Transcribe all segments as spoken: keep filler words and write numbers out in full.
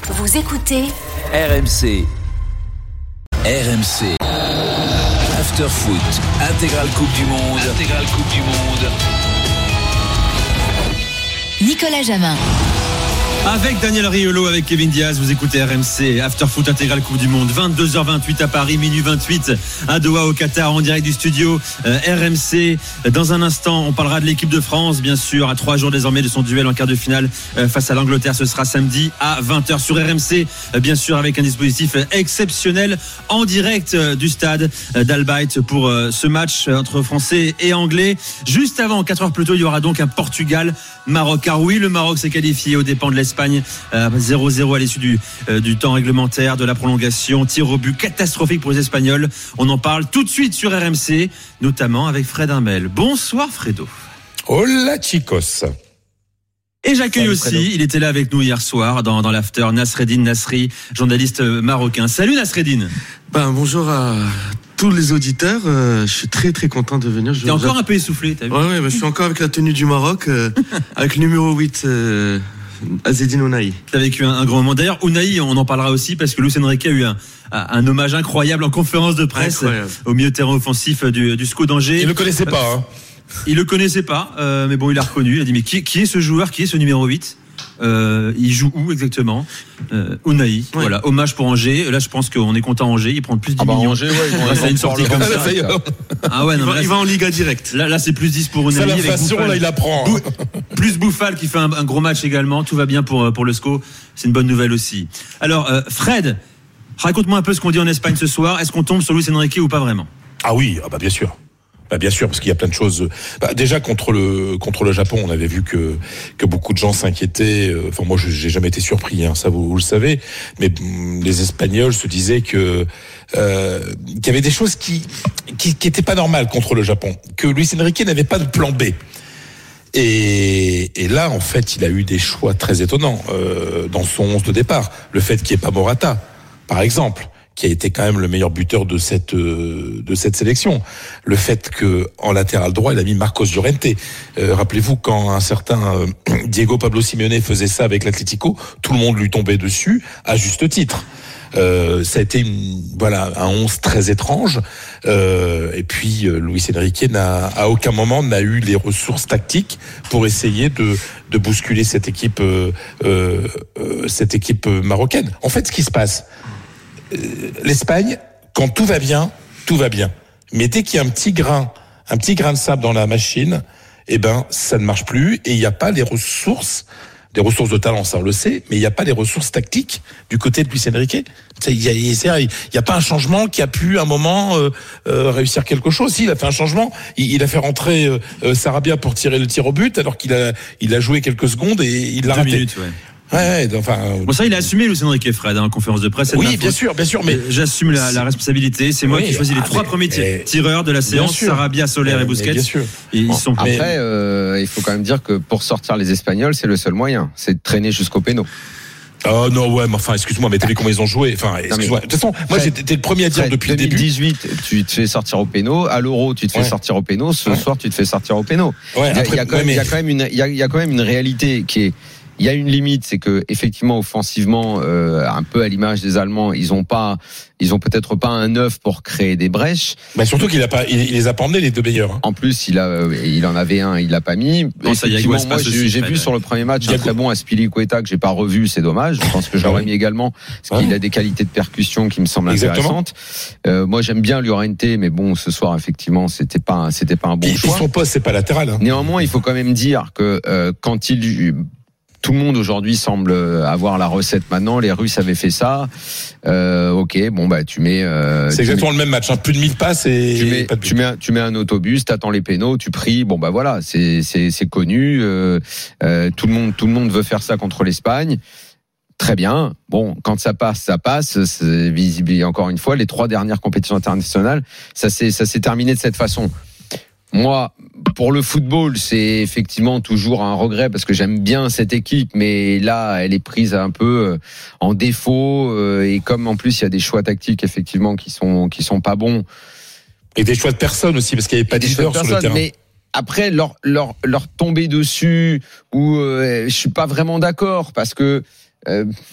Vous écoutez R M C. R M C. After Foot. Intégrale Coupe du Monde. Intégrale Coupe du Monde. Nicolas Jamin. Avec Daniel Riolo, avec Kevin Diaz, vous écoutez R M C, After Foot Intégral Coupe du Monde, vingt-deux heures vingt-huit à Paris, minuit vingt-huit à Doha au Qatar, en direct du studio euh, R M C. Dans un instant, on parlera de l'équipe de France, bien sûr, à trois jours désormais de son duel en quart de finale euh, face à l'Angleterre. Ce sera samedi à vingt heures sur R M C, euh, bien sûr, avec un dispositif exceptionnel en direct euh, du stade euh, d'Al Bayt pour euh, ce match euh, entre Français et Anglais. Juste avant, quatre heures plus tôt, il y aura donc un Portugal-Maroc. Car oui, le Maroc s'est qualifié aux dépens de l'Espagne. zéro zéro à l'issue du, euh, du temps réglementaire, de la prolongation, tir au but catastrophique pour les Espagnols. On en parle tout de suite sur R M C, notamment avec Fred Hermel. Bonsoir Fredo. Hola chicos. Et j'accueille Salut, aussi, Fredo. il était là avec nous hier soir dans, dans l'after, Nasreddine Nasri, journaliste marocain. Salut Nasreddine. Ben, bonjour à tous les auditeurs, euh, je suis très très content de venir. T'es encore un peu essoufflé, t'as vu? Ouais, ouais, ben, je suis encore avec la tenue du Maroc, euh, avec le numéro huit, euh, Azzedine Ounahi. T'as vécu un, un grand moment. D'ailleurs, Ounahi, on en parlera aussi parce que Luis Enrique a eu un, un hommage incroyable en conférence de presse Incroyable. au milieu de terrain offensif du, du S C O d'Angers. Il le connaissait pas, hein. Il le connaissait pas, euh, mais bon, il l'a reconnu. Il a dit, mais qui, qui est ce joueur, qui est ce numéro huit? Euh, il joue où exactement? euh, Ounahi, ouais. Voilà, hommage pour Angers. Là, je pense qu'on est content Angers. Il prend plus dix Ah bah millions. Angers, ouais, ils vont Ouais, c'est une sortie comme ça. Ah ouais, non, il, va, là, il va en Liga direct. Là, là, c'est plus dix pour Ounahi. C'est avec l'inflation, Bouffal. là, il apprend. Bou- plus Bouffal qui fait un, un gros match également. Tout va bien pour, pour le S C O. C'est une bonne nouvelle aussi. Alors, euh, Fred, raconte-moi un peu ce qu'on dit en Espagne ce soir. Est-ce qu'on tombe sur Luis Enrique ou pas vraiment? Ah oui, ah bah bien sûr. Bah bien sûr, parce qu'il y a plein de choses. Bah déjà contre le contre le Japon, on avait vu que que beaucoup de gens s'inquiétaient. Enfin moi, je, j'ai jamais été surpris, hein, ça vous, vous le savez. Mais mm, les Espagnols se disaient que euh, qu'il y avait des choses qui qui qui étaient pas normales contre le Japon, que Luis Enrique n'avait pas de plan B. Et, et là, en fait, il a eu des choix très étonnants euh, dans son onze de départ. Le fait qu'il n'y ait pas Morata, par exemple, qui a été quand même le meilleur buteur de cette euh, de cette sélection. Le fait que en latéral droit, il a mis Marcos Llorente. Euh, rappelez-vous quand un certain euh, Diego Pablo Simeone faisait ça avec l'Atlético, tout le monde lui tombait dessus à juste titre. Euh, ça a été une, voilà un onze très étrange. Euh, et puis euh, Luis Enrique n'a à aucun moment n'a eu les ressources tactiques pour essayer de de bousculer cette équipe euh, euh, cette équipe marocaine. En fait, ce qui se passe, l'Espagne, quand tout va bien, tout va bien. Mais dès qu'il y a un petit grain, un petit grain de sable dans la machine, eh ben, ça ne marche plus et il n'y a pas les ressources, des ressources de talent, ça on le sait, mais il n'y a pas les ressources tactiques du côté de Luis Enrique. Il n'y a, il y a pas un changement qui a pu, à un moment, euh, euh, réussir quelque chose. Si, il a fait un changement. Il, il a fait rentrer euh, Sarabia pour tirer le tir au but, alors qu'il a, il a joué quelques secondes et il l'a Deux raté. minutes, ouais. Ouais, enfin. Bon, ça, il a assumé Luis Enrique, Fred, hein, en conférence de presse. Oui, bien sûr, bien sûr, mais j'assume la, la responsabilité. C'est moi oui, qui choisis les ah, trois mais, premiers mais, tireurs de la séance, Sarabia, Soler mais, et Busquets. Bien sûr. Et ils sont Après, euh, il faut quand même dire que pour sortir les Espagnols, c'est le seul moyen, c'est de traîner jusqu'au péno. Oh non, ouais, mais enfin, excuse-moi, mais t'as vu comment ils ont joué. Enfin, excuse-moi. De toute façon, moi, Fred, j'étais le premier à dire Fred, depuis le deux mille début. dix-huit, tu te fais sortir au péno. À l'Euro, tu te fais Ouais. sortir au péno. Ce Ouais. soir, tu te fais sortir au péno. Ouais, il y a, après, il y a quand ouais, même, mais- il y a quand même une, il y a, il y a quand même une réalité qui est. Il y a une limite, c'est que effectivement offensivement, euh, un peu à l'image des Allemands, ils ont pas, ils ont peut-être pas un œuf pour créer des brèches. Bah, surtout qu'il a pas, il, il les a pas emmenés les deux meilleurs. Hein. En plus, il a, euh, il en avait un, il l'a pas mis. Non, ça, Yago Effectivement, Aspas moi, j'ai, aussi, j'ai Fred. vu sur le premier match un Yago. très bon Azpilicueta que j'ai pas revu, c'est dommage. Je pense que j'aurais Ouais. mis également parce qu'il Ouais. a des qualités de percussion qui me semblent Exactement. intéressantes. Euh, moi, j'aime bien Llorente, mais bon, ce soir, effectivement, c'était pas, c'était pas un bon Puis, puis choix. son poste, c'est pas latéral. Hein. Néanmoins, il faut quand même dire que euh, quand il tout le monde aujourd'hui semble avoir la recette maintenant. Les Russes avaient fait ça. Euh, ok, bon bah tu mets. Euh, C'est tu exactement mets, le même match. Hein. Plus de mille passes et tu mets, pas de but. tu mets, un, tu mets un autobus, t'attends les pénaux, tu pries. Bon bah voilà, c'est c'est c'est connu. Euh, euh, tout le monde tout le monde veut faire ça contre l'Espagne. Très bien. Bon, quand ça passe, ça passe. C'est visible. Et encore une fois, les trois dernières compétitions internationales, ça s'est ça s'est terminé de cette façon. Moi, pour le football, c'est effectivement toujours un regret parce que j'aime bien cette équipe, mais là, elle est prise un peu en défaut et comme en plus il y a des choix tactiques effectivement qui sont qui sont pas bons. Et des choix de personnes aussi parce qu'il n'y avait pas de leader sur le terrain. Mais après, leur leur leur tomber dessus ou euh, je suis pas vraiment d'accord parce que. Euh,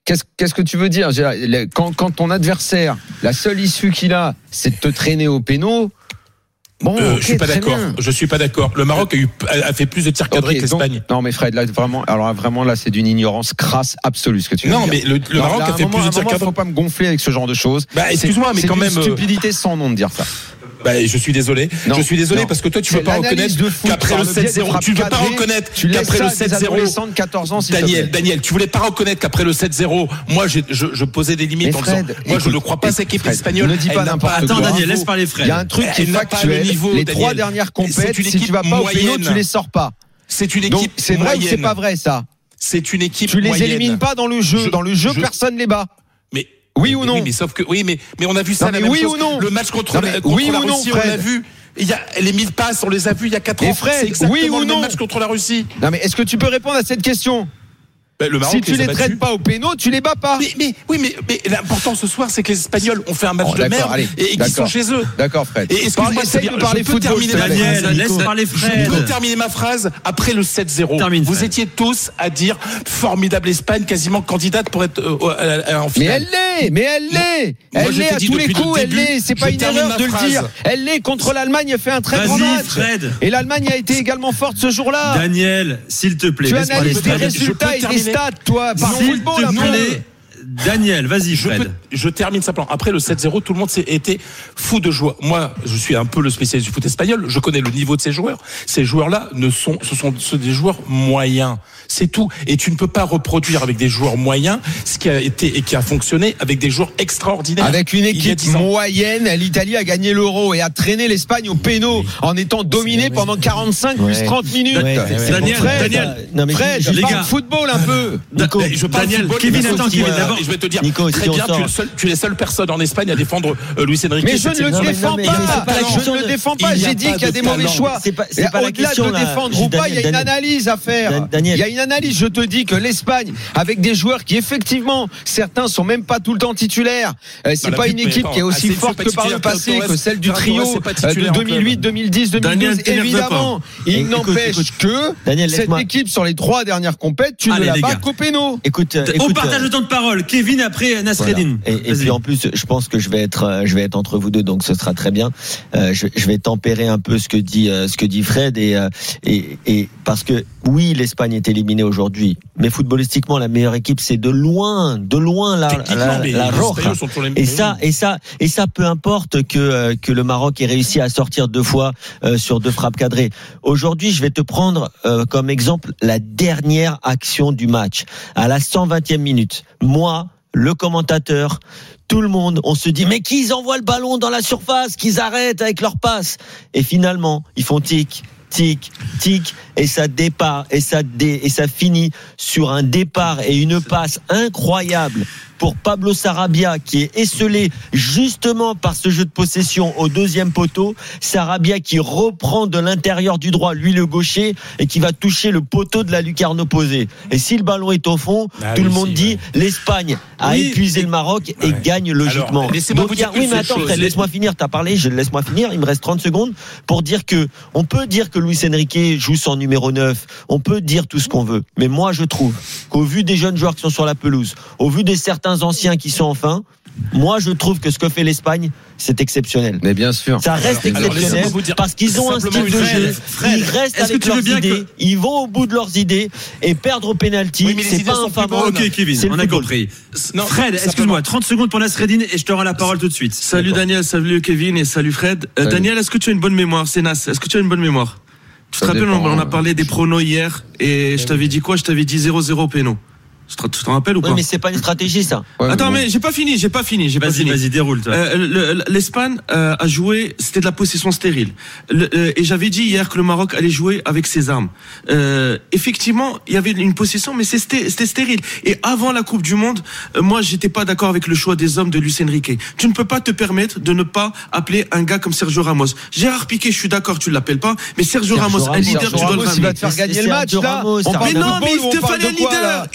qu'est-ce, qu'est-ce que tu veux dire? Quand, quand ton adversaire, la seule issue qu'il a, c'est de te traîner au péno. Bon, euh, okay, je suis pas d'accord. Bien. Je suis pas d'accord. Le Maroc a eu a fait plus de tirs cadrés okay, que l'Espagne. Donc, non mais Fred, là vraiment, alors vraiment là c'est d'une ignorance crasse absolue ce que tu veux non, dire. Non mais le, le Maroc a fait moment, plus de tirs cadrés. Il faut pas me gonfler avec ce genre de choses. Bah excuse-moi, mais c'est quand une même. Stupidité sans nom de dire ça. Bah, je suis désolé. Non, je suis désolé non. parce que toi, tu ne veux pas reconnaître qu'après le sept zéro, tu ne veux pas reconnaître qu'après le sept zéro, Daniel, Daniel, tu voulais pas reconnaître qu'après le sept zéro, moi, je, je, je posais des limites en disant, moi, je ne crois pas cette équipe espagnole. Ne dis pas n'importe quoi. Attends, Daniel, laisse parler Fred. Il y a un truc qui est factuel. Les trois dernières compètes, si tu vas pas au péno, tu les sors pas. C'est une équipe. C'est vrai ou c'est pas vrai, ça? C'est une équipe. Tu les élimines pas dans le jeu. Dans le jeu, personne les bat. Mais oui ou non? Oui, mais sauf que oui, mais mais on a vu ça. La même oui chose. ou non? Le match contre la oui la ou non, Russie, on l'a vu. Il y a les mille passes, on les a vus il y a quatre ans. Fred, c'est exactement oui ou le non? même match contre la Russie. Non mais est-ce que tu peux répondre à cette question? Ben, le Maroc, si tu les, les traites pas au péno, tu les bats pas. Mais, mais oui, mais, mais l'important ce soir, c'est que les Espagnols ont fait un match oh, de merde allez, et, et qu'ils sont chez eux. D'accord, Fred. Et excuse-moi, essaye de parler football. Terminer Daniel, ma laisse parler Fred. Je peux terminer ma phrase. Après le sept zéro, Termine, vous Fred. étiez tous à dire formidable Espagne, quasiment candidate pour être euh, en finale. Mais elle l'est, mais elle l'est. Elle l'est à tous les coups, elle l'est. C'est pas une erreur de le dire. Elle l'est contre l'Allemagne, elle fait un très grand match. Et l'Allemagne a été également forte ce jour-là. Daniel, s'il te plaît. Tu analyses des résultats et des stats, toi. S'il te plaît, Daniel, vas-y, Fred. Je, peux, je termine simplement. Après le sept zéro, tout le monde s'est été fou de joie. Moi, je suis un peu le spécialiste du foot espagnol. Je connais le niveau de ces joueurs. Ces joueurs-là ne sont, ce sont, ce sont des joueurs moyens. C'est tout. Et tu ne peux pas reproduire avec des joueurs moyens ce qui a été et qui a fonctionné avec des joueurs extraordinaires. Avec une équipe moyenne, l'Italie a gagné l'Euro et a traîné l'Espagne au péno oui. en étant dominée oui. pendant quarante-cinq ouais. plus trente minutes. Ouais. Daniel, Fred, Daniel, non, mais Fred, je parle football un peu. Nico, je parle Daniel, football, Kevin, attends, Kevin, d'abord. Je vais te dire, Nico, très si bien, tu es, le seul, tu es la seule personne en Espagne à défendre euh, Luis Enrique. Mais je ne le défends pas. Je ne le défends pas. J'ai dit qu'il y a des mauvais choix. Au-delà de défendre ou pas, il y a une analyse à faire. Il y a une analyse. Je te dis que l'Espagne, avec des joueurs qui effectivement, certains sont même pas tout le temps titulaires. C'est pas une équipe qui est aussi forte que par le passé, que celle du trio de deux mille huit, deux mille dix, deux mille douze. Évidemment, il n'empêche que cette équipe sur les trois dernières compètes, tu ne l'as pas qu'au péno. Écoute, on partage le temps de parole. Kevin après Nasreddine. Et puis en plus, je pense que je vais être, je vais être entre vous deux, donc ce sera très bien. Je vais tempérer un peu ce que dit, ce que dit Fred et et et parce que oui, l'Espagne est éliminée aujourd'hui, mais footballistiquement, la meilleure équipe, c'est de loin, de loin la, la, la Roja. Et ça, et ça, et ça, peu importe que que le Maroc ait réussi à sortir deux fois euh, sur deux frappes cadrées. Aujourd'hui, je vais te prendre euh, comme exemple la dernière action du match à la cent vingtième minute. Moi, le commentateur, tout le monde, on se dit mais qu'ils envoient le ballon dans la surface, qu'ils arrêtent avec leur passe. Et finalement, ils font tic. Tic, tic, et ça départ, et ça dé, et ça finit sur un départ et une passe incroyable pour Pablo Sarabia qui est esselé justement par ce jeu de possession au deuxième poteau. Sarabia qui reprend de l'intérieur du droit, lui le gaucher, et qui va toucher le poteau de la lucarne opposée. Et si le ballon est au fond, ah tout oui, le monde si, dit ouais. l'Espagne a oui, épuisé le Maroc et ouais. gagne logiquement. Alors, Donc, il y a, oui, mais attends, Fred, laisse-moi finir. T'as parlé, je laisse-moi finir. Il me reste trente secondes pour dire que on peut dire que Luis Enrique joue son numéro neuf. On peut dire tout ce qu'on veut. Mais moi, je trouve qu'au vu des jeunes joueurs qui sont sur la pelouse, au vu des certains anciens qui sont en fin, moi je trouve que ce que fait l'Espagne c'est exceptionnel. Mais bien sûr. Ça reste alors, exceptionnel alors, dire, parce qu'ils ont un style de jeu. Fred, ils restent avec leurs idées, que... ils vont au bout de leurs idées et perdre au penalty, oui, c'est pas un favori. Ok Kevin, on a compris. Non, Fred, excuse-moi, trente secondes pour Nasreddine et je te rends la parole tout de suite. Salut D'accord. Daniel, salut Kevin et salut Fred. Euh, salut. Daniel, est-ce que tu as une bonne mémoire? C'est Nas, est-ce que tu as une bonne mémoire? Tu te rappelles, on, on a parlé des pronos hier et je t'avais dit quoi? Je t'avais dit zéro zéro péno. Tu t'en rappelles ou pas? Oui, mais c'est pas une stratégie, ça. Ouais, Attends, mais, bon. mais j'ai pas fini, j'ai pas fini, j'ai vas-y, pas fini. Vas-y, déroule, toi. Euh, L'Espagne euh, a joué, c'était de la possession stérile. Le, euh, et j'avais dit hier que le Maroc allait jouer avec ses armes. Euh, effectivement, il y avait une possession, mais c'était stérile. Et avant la Coupe du Monde, euh, moi, j'étais pas d'accord avec le choix des hommes de Luis Enrique. Tu ne peux pas te permettre de ne pas appeler un gars comme Sergio Ramos. Gérard Piqué, je suis d'accord, tu l'appelles pas, mais Sergio, Sergio Ramos, Ramos, un leader, Sergio tu dois le ramener. Il va te faire gagner le match, là. Mais non, mais il te fallait un leader. Il te fallait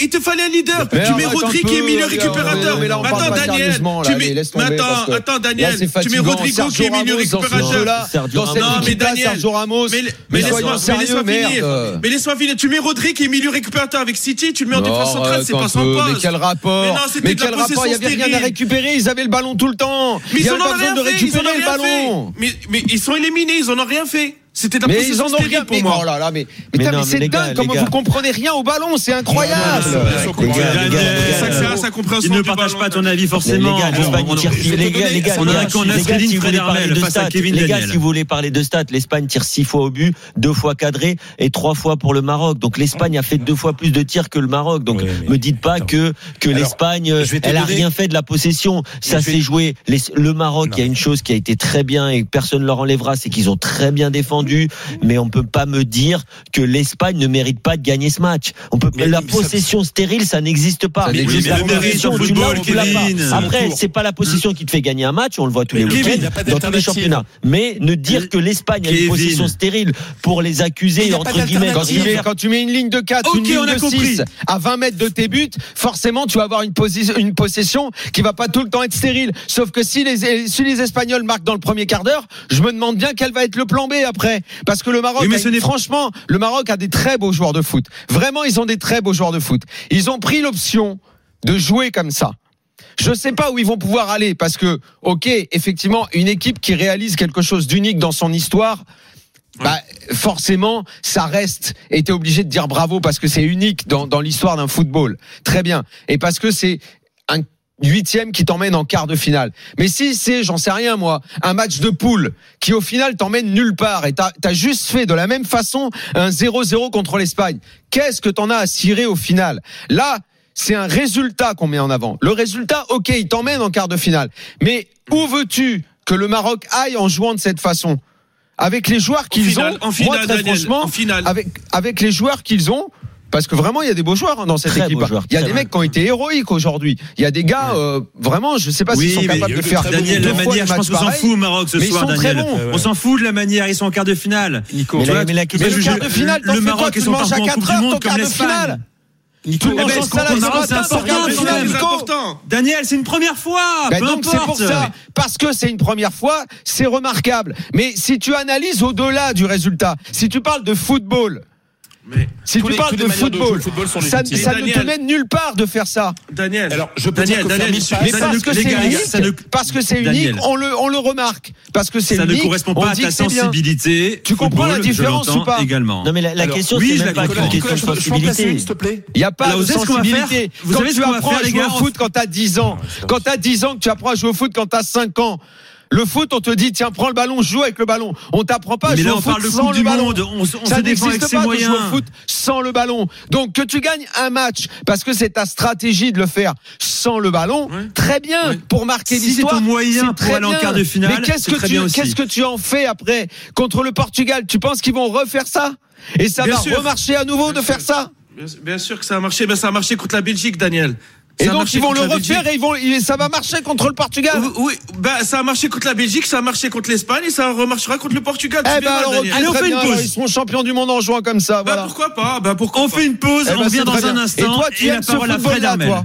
les leaders. Mais Tu mets arrête un Rodri peu, qui est milieu allez, récupérateur. mais là, on parle Attends, pas Daniel. sérieusement, là, Tu allez, mets. laisse tomber, Mais parce attends, que attends, là, Daniel. c'est Tu mets fatigant. Rodrigo Sergio qui est milieu Ramos dans ce récupérateur. jeu-là, Sergio dans Ramos. cette Non, mais équipe-là, Daniel. Sergio Ramos. Mais, Mais mais soyons laisse-moi sérieux, laisse-moi finir. merde. Mais laisse-moi finir. Tu mets Rodri qui est milieu récupérateur avec City, tu le mets en Non, défense centrale, c'est pas arrête un son peu. poste. Mais quel rapport? Mais non, c'était Mais de la quel rapport? Il n'y avait possession rien à stérile. récupérer. Ils avaient le ballon tout le temps. Mais Il ils n'y en avait ont pas besoin rien de fait, ils en récupérer ont le rien fait. ballon. Mais, mais ils sont éliminés, ils en ont rien fait. C'était de la Mais ils possession en ont stérile rien pour mais moi. oh là là, mais, Mais putain, non, mais mais c'est les gars, dingue comment les gars. vous comprenez rien au ballon, c'est incroyable. Les gars, les gars, les gars, Ça, c'est à sa Il compréhension ne du partage ballon. pas ton avis Les forcément. gars, l'Espagne On- on- tire je vais te les gars, donner- les gars, on les a gars, qu'en les gars, Nasreddin si vous voulez parler Fred de face à stats, Kevin les gars, Daniel. si vous voulez parler de stats, l'Espagne tire six fois au but, deux fois cadré et trois fois pour le Maroc. Donc l'Espagne a fait deux fois plus de tirs que le Maroc. Donc Ouais, mais- me dites pas attends. que que Alors, l'Espagne, je vais te elle a donner- rien fait de la possession. Ça je vais- s'est joué. Les- le Maroc, Non. il y a une chose qui a été très bien et personne ne leur enlèvera, c'est qu'ils ont très bien défendu. Mais on peut pas me dire que l'Espagne ne mérite pas de gagner ce match. On peut Mais- la mais ça- possession stérile, ça n'existe pas. Ça n'existe La pas. Mais le mérite possession, au tu l'as football, ou tu l'as pas. Kevin. C'est Après, mon tour. c'est pas la possession qui te fait gagner un match, on le voit tous les Mais Kevin, week-ends il y a pas dans tous les d'alternative. championnats. Mais ne dire que l'Espagne a une Kevin. possession stérile pour les Il accuser y a pas entre guillemets. Quand tu, mets, quand tu mets une ligne de quatre, Ok, une ligne on a de compris. six à vingt mètres de tes buts, forcément tu vas avoir une, posi- une possession qui va pas tout le temps être stérile. Sauf que si les, si les Espagnols marquent dans le premier quart d'heure, je me demande bien quel va être le plan B après. Parce que le Maroc, Oui, mais a ce une- n'est- franchement, le Maroc a des très beaux joueurs de foot. Vraiment, ils ont des très beaux joueurs de foot. Ils ont pris l'option de jouer comme ça. Je sais pas où ils vont pouvoir aller parce que, ok, effectivement, une équipe qui réalise quelque chose d'unique dans son histoire, bah, forcément, ça reste. Et t'es obligé de dire bravo parce que c'est unique dans, dans l'histoire d'un football. Très bien. Et parce que c'est un huitième qui t'emmène en quart de finale. Mais si c'est, j'en sais rien moi, un match de poule qui au final t'emmène nulle part et t'as, t'as juste fait de la même façon un zéro zéro contre l'Espagne, qu'est-ce que t'en as à cirer au final? Là, c'est un résultat qu'on met en avant. Le résultat, ok, il t'emmène en quart de finale. Mais où veux-tu que le Maroc aille en jouant de cette façon? Avec les joueurs qu'ils finale, ont, en finale, moi, très Daniel, franchement, en finale. avec avec les joueurs qu'ils ont, parce que vraiment il y a des beaux joueurs hein, dans cette Très équipe. beaux joueurs, Il y a très des beaux. mecs qui ont été héroïques aujourd'hui. Il y a des gars euh, vraiment, je sais pas Oui, s'ils sont mais capables il y a de eu de faire très Daniel, deux la fois manière, des je pense matchs qu'on s'en pareils. fout au Maroc ce Mais ils soir, sont très Daniel. bons. On s'en fout de la manière, ils sont en quart de finale. Nico, Mais Tu la- vois, mais la question, Mais le je- quart de finale, t'en le fais Maroc quoi? et Tu son manges à parcours en quatre Coupe du heures ton Monde quart comme de l'Espagne. finale. Nico, Tout le monde mais mange est-ce ça, qu'on- là, Maroc, ce c'est matin, important, ton quart de quand finale, même. C'est Nico. important. Daniel, c'est une première fois. Ben peu donc c'est pour importe. ça, parce que c'est une première fois, c'est remarquable. Mais si tu analyses au-delà du résultat, si tu parles de football, Mais si Tous tu les- parles toutes les de manières de jouer au football, football sont ça, légitimes. ça ne te Daniel. mène nulle part de faire ça. Daniel, Alors, je peux Daniel, dire que Daniel, faire je suis- Mais ça parce ne- que les c'est gars, les unique, gars, ça ne- parce que c'est Daniel. unique, on le, on le remarque. Parce que c'est Ça ne unique, correspond on pas à dit ta que c'est bien. sensibilité. Tu comprends la football, je différence l'entends ou pas également. Non mais la, la Alors, question oui, c'est je même la pas comprends. une Nicolas, question de je, je peux en placer une, sensibilité. s'il te plaît. Il n'y a pas Alors, de vous savez ce qu'on va sensibilité. faire Vous Quand savez ce tu qu'on va apprends faire, à les jouer gars au foot quand t'as dix ans, quand t'as dix ans que tu apprends à jouer au foot quand t'as cinq ans, le foot, on te dit, tiens, prends le ballon, joue avec le ballon. On t'apprend pas à Mais jouer là, au on foot parle de sans Coupe le du ballon. Monde. On, on se Ça défend avec n'existe ses pas de moyens. jouer au foot sans le ballon. Donc, que tu gagnes un match parce que c'est ta stratégie de le faire sans le ballon, Ouais. très bien Ouais. pour marquer Si c'est l'histoire. ton moyen c'est très pour aller en bien. quart de finale, Mais qu'est-ce c'est que très tu, bien aussi. qu'est-ce que tu en fais après contre le Portugal? Tu penses qu'ils vont refaire ça? Et ça Bien va sûr. remarcher à nouveau Bien de faire sûr. ça? Bien, bien sûr que ça a marché, mais ça a marché contre la Belgique, Daniel. Et Ça a donc marché ils vont contre le la refaire Belgique. et ils vont, et ça va marcher contre le Portugal. Oui, oui, bah, ça a marché contre la Belgique, ça a marché contre l'Espagne et ça remarchera contre le Portugal. Tu Eh ben verras, alors, Daniel. ok, Allez, on très fait une bien, pause. alors, ils seront champions du monde en jouant comme ça. Bah, Voilà. pourquoi pas? Bah, pourquoi On pas fait une pause, Eh on ben, revient c'est dans très un bien. instant. Et toi, tu et la aimes ce parole à Fred football-là, Armel. toi?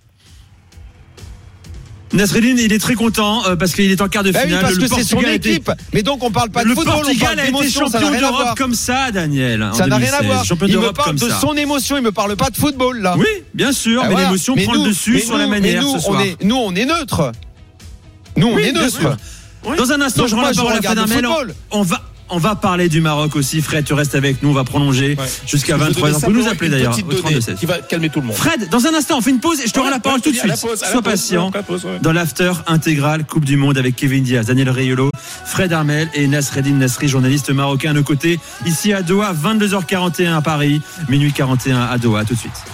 Nasreddin, il est très content euh, parce qu'il est en quart de Bah oui, finale. parce le que c'est son Portugal a été- équipe. Mais donc on parle pas de le football, on Portugal parle a été d'émotion, ça n'a champion rien à d'Europe voir. comme ça, Daniel. en Ça n'a rien à deux mille seize. voir. Champion Il me d'Europe parle comme de ça. son émotion, il me parle pas de football là. Oui, bien sûr, Ah, mais voilà. l'émotion Mais prend nous- le dessus mais sur la nous- manière mais nous, ce soir. on est, nous on est neutre. Nous on Oui, est bien neutre. sûr. Dans un instant, Donc, je rends moi, la je parole à regarde Fred le Armel. football. On va, on va parler du Maroc aussi. Fred, tu restes avec nous. On va prolonger Ouais. jusqu'à Je vais vingt-trois heures. donner Vous nous simplement appeler une d'ailleurs petite au donnée trente-deux seize. qui va calmer tout le monde. Fred, dans un instant, on fait une pause et je te rends la parole tout de À suite. la pause, à la Sois pause, patient. à la pause, ouais. Dans l'after intégral Coupe du Monde avec Kevin Diaz, Daniel Riolo, Fred Armel et Nasreddin Nasri, journaliste marocain à nos côtés. Ici à Doha, vingt-deux heures quarante et un à Paris, minuit quarante et un à Doha. Tout de suite.